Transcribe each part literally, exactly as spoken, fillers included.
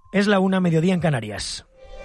Es la una, mediodía en Canarias.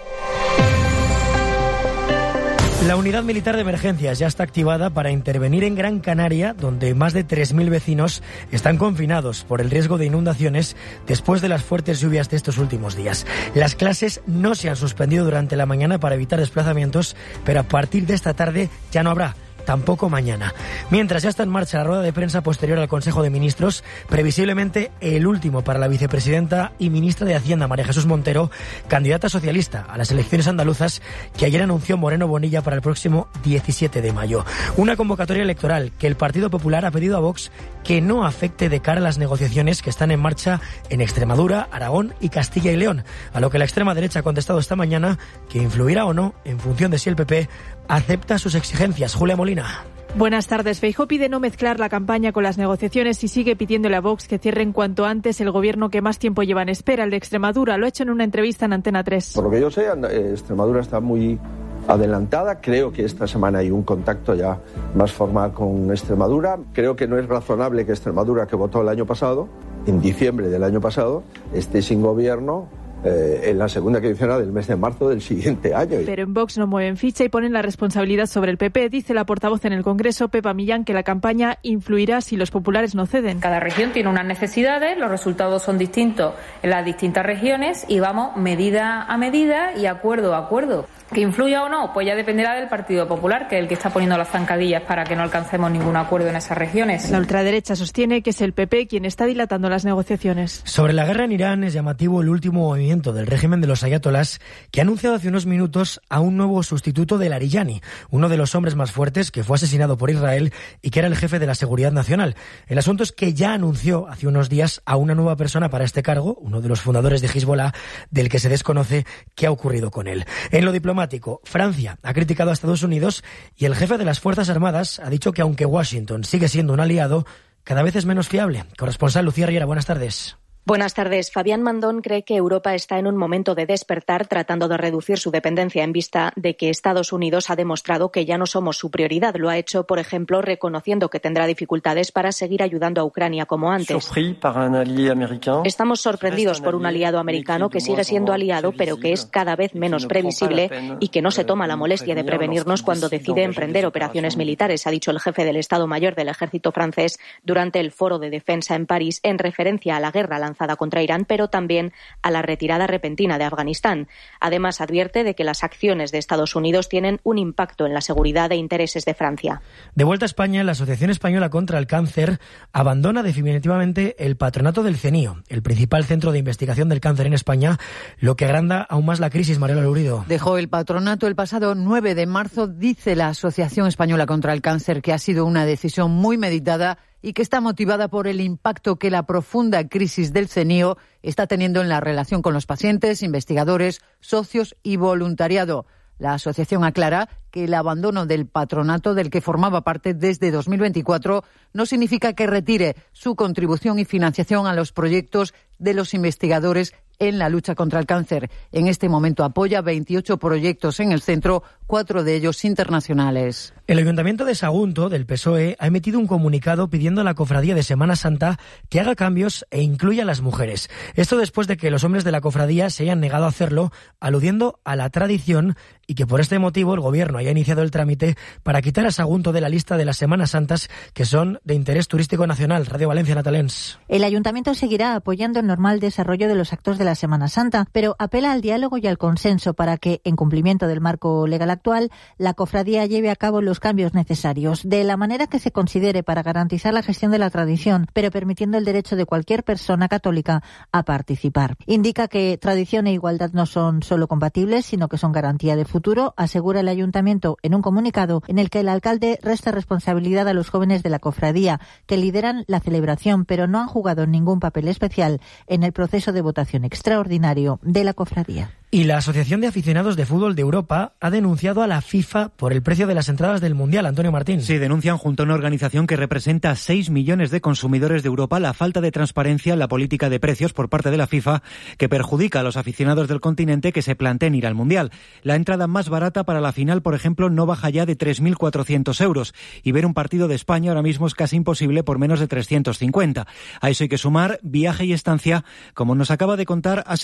La unidad militar de emergencias ya está activada para intervenir en Gran Canaria, donde más de tres mil vecinos están confinados por el riesgo de inundaciones después de las fuertes lluvias de estos últimos días. Las clases no se han suspendido durante la mañana para evitar desplazamientos, pero a partir de esta tarde ya no habrá. Tampoco mañana. Mientras ya está en marcha la rueda de prensa posterior al Consejo de Ministros, previsiblemente el último para la vicepresidenta y ministra de Hacienda, María Jesús Montero, candidata socialista a las elecciones andaluzas, que ayer anunció Moreno Bonilla para el próximo diecisiete de mayo. Una convocatoria electoral que el Partido Popular ha pedido a Vox que no afecte de cara a las negociaciones que están en marcha en Extremadura, Aragón y Castilla y León, a lo que la extrema derecha ha contestado esta mañana que influirá o no en función de si el P P acepta sus exigencias. Julia Molina. Buenas tardes. Feijóo pide no mezclar la campaña con las negociaciones y sigue pidiéndole a Vox que cierren cuanto antes el gobierno que más tiempo lleva en espera, el de Extremadura. Lo ha hecho en una entrevista en Antena tres. Por lo que yo sé, Extremadura está muy adelantada. Creo que esta semana hay un contacto ya más formal con Extremadura. Creo que no es razonable que Extremadura, que votó el año pasado, en diciembre del año pasado, esté sin gobierno Eh, en la segunda quincena del mes de marzo del siguiente año. Pero en Vox no mueven ficha y ponen la responsabilidad sobre el P P. Dice la portavoz en el Congreso, Pepa Millán, que la campaña influirá si los populares no ceden. Cada región tiene unas necesidades, los resultados son distintos en las distintas regiones y vamos medida a medida y acuerdo a acuerdo. ¿Que influya o no? Pues ya dependerá del Partido Popular, que es el que está poniendo las zancadillas para que no alcancemos ningún acuerdo en esas regiones. La ultraderecha sostiene que es el P P quien está dilatando las negociaciones. Sobre la guerra en Irán es llamativo el último movimiento del régimen de los ayatolás, que ha anunciado hace unos minutos a un nuevo sustituto del Arillani, uno de los hombres más fuertes que fue asesinado por Israel y que era el jefe de la seguridad nacional. El asunto es que ya anunció hace unos días a una nueva persona para este cargo, uno de los fundadores de Hezbollah, del que se desconoce qué ha ocurrido con él. En lo diplomático, Francia ha criticado a Estados Unidos y el jefe de las Fuerzas Armadas ha dicho que aunque Washington sigue siendo un aliado, cada vez es menos fiable. Corresponsal Lucía Riera, buenas tardes. Buenas tardes. Fabián Mandón cree que Europa está en un momento de despertar, tratando de reducir su dependencia en vista de que Estados Unidos ha demostrado que ya no somos su prioridad. Lo ha hecho, por ejemplo, reconociendo que tendrá dificultades para seguir ayudando a Ucrania como antes. Estamos sorprendidos por un aliado americano que sigue siendo aliado, pero que es cada vez menos previsible y que no se toma la molestia de prevenirnos cuando decide emprender operaciones militares, ha dicho el jefe del Estado Mayor del Ejército francés durante el Foro de Defensa en París, en referencia a la guerra lanzada contra Irán, pero también a la retirada repentina de Afganistán. Además, advierte de que las acciones de Estados Unidos tienen un impacto en la seguridad e intereses de Francia. De vuelta a España, la Asociación Española contra el Cáncer abandona definitivamente el patronato del CENIO, el principal centro de investigación del cáncer en España, lo que agranda aún más la crisis. Mariela Lourido. Dejó el patronato el pasado nueve de marzo, dice la Asociación Española contra el Cáncer, que ha sido una decisión muy meditada y que está motivada por el impacto que la profunda crisis del CENIO está teniendo en la relación con los pacientes, investigadores, socios y voluntariado. La asociación aclara que el abandono del patronato del que formaba parte desde dos mil veinticuatro no significa que retire su contribución y financiación a los proyectos de los investigadores en la lucha contra el cáncer. En este momento apoya veintiocho proyectos en el centro, cuatro de ellos internacionales. El Ayuntamiento de Sagunto, del P S O E, ha emitido un comunicado pidiendo a la Cofradía de Semana Santa que haga cambios e incluya a las mujeres. Esto después de que los hombres de la cofradía se hayan negado a hacerlo, aludiendo a la tradición, y que por este motivo el Gobierno haya iniciado el trámite para quitar a Sagunto de la lista de las Semanas Santas que son de interés turístico nacional. Radio Valencia, Natalens. El Ayuntamiento seguirá apoyando el normal desarrollo de los actos de la Semana Santa, pero apela al diálogo y al consenso para que, en cumplimiento del marco legal actual, la cofradía lleve a cabo los cambios necesarios, de la manera que se considere para garantizar la gestión de la tradición, pero permitiendo el derecho de cualquier persona católica a participar. Indica que tradición e igualdad no son solo compatibles, sino que son garantía de futuro, asegura el Ayuntamiento en un comunicado en el que el alcalde resta responsabilidad a los jóvenes de la cofradía, que lideran la celebración, pero no han jugado ningún papel especial en el proceso de votación extraordinario de la cofradía. Y la Asociación de Aficionados de Fútbol de Europa ha denunciado a la FIFA por el precio de las entradas del Mundial. Antonio Martín. Sí, denuncian junto a una organización que representa a seis millones de consumidores de Europa la falta de transparencia en la política de precios por parte de la FIFA, que perjudica a los aficionados del continente que se planteen ir al Mundial. La entrada más barata para la final, por ejemplo, no baja ya de tres mil cuatrocientos euros, y ver un partido de España ahora mismo es casi imposible por menos de trescientos cincuenta. A eso hay que sumar viaje y estancia, como nos acaba de contar